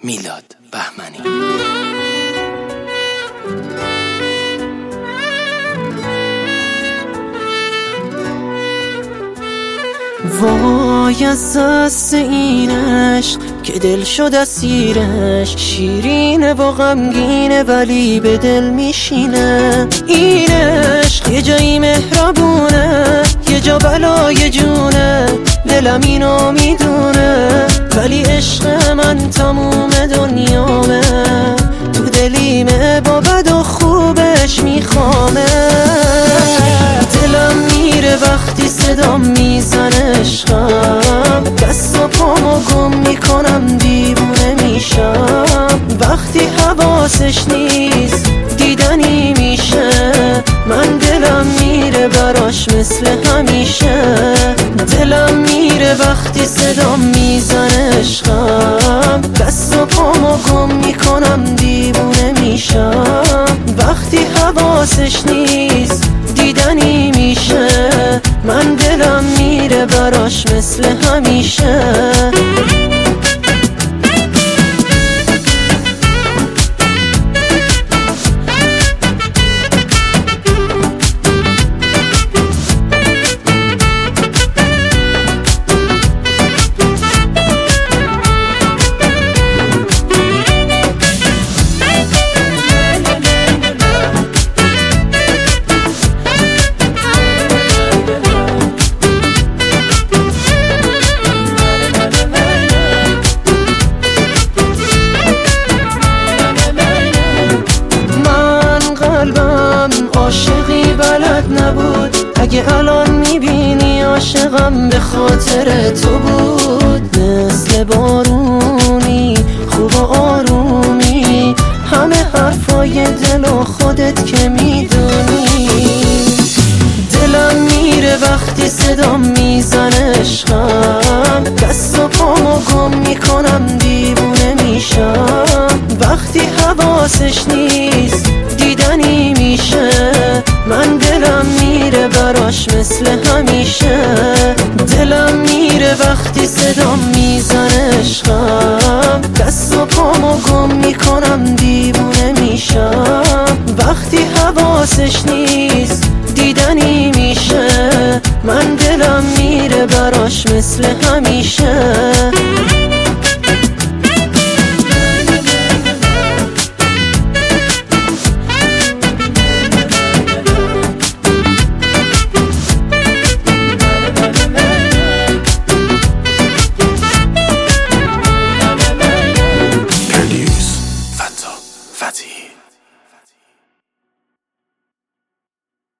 میلاد بهمنی. وای از دست این عشق که دل شد اسیرش، شیرینه و غمگینه ولی به دل میشینه. این عشق یه جایی مهربونه، یه جا بلای جونه، دلم اینو میدونه، ولی عشق من تموم دنیامه، تو دلیمه با بد و خوبش میخوامه. دلم میره وقتی صدام میزنه عشقم، دست و پامو گم میکنم دیوونه میشم. وقتی حواسش نیست دیدنی میشه، من دلم میره براش مثل همیشه. دلم میره وقتی صدام میزنه عشقم، دست و پامو گم میکنم دیوونه میشم. وقتی حواسش نیست دیدنی میشه، من دلم میره براش مثل همیشه. عاشقی بلد نبود، اگه الان میبینی عاشقم به خاطر تو بود. مثل بارونی خوب و آرومی، همه حرفای دل و خودت که میدونی. دلم میره وقتی صدام میزنه عشقم، دست و پامو گم میکنم دیوونه میشم. وقتی حواسش نیست دیدنی میشه، من دلم میره براش مثل همیشه. دلم میره وقتی صدام میزنه عشقم، دست و پامو گم میکنم دیوونه میشم. وقتی حواسش نیست دیدنی میشه، من دلم میره براش مثل همیشه.